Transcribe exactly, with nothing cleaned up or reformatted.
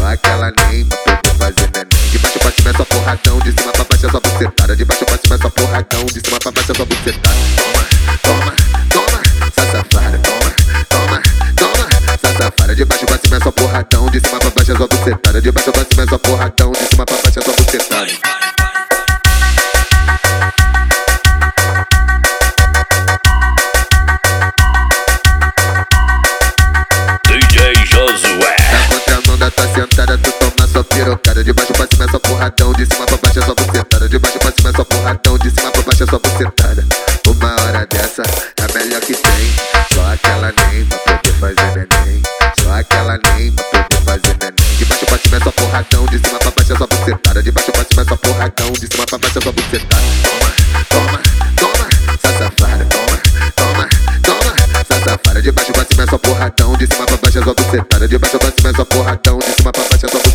aquela nem pra poder fazer neném. De baixo pra cima é só porradão, de cima pra baixo é só bucetada. De baixo pra cima é só porradão, de cima pra baixo é só bucetada. Toma, toma, toma, essa safada. Toma, toma, toma, essa safada. De baixo pra cima é só porradão, de cima pra baixo é só bucetada. De baixo pra cima é só porradão, de cima pra baixo é só bucetada. Tá sentada, tu toma só pirocada. De baixo pra cima é só porradão, de cima pra baixo é só bucetada. De baixo pra cima é só porradão, de cima pra baixo é só bucetada. Uma hora dessa é a melhor que tem. Só aquela nem pra poder fazer neném. Só aquela nem pra poder fazer neném. De baixo pra cima é só porradão, de cima pra baixo é só bucetada. De baixo pra cima é só porradão, de cima pra baixo é só bucetada. Toma, toma, toma, essa safada. Toma, toma, toma, essa safada. De baixo pra cima é só porradão, de cima pra baixo é só bucetada. De baixo pra cima é só porradão, de cima pra baixo é só bucetada.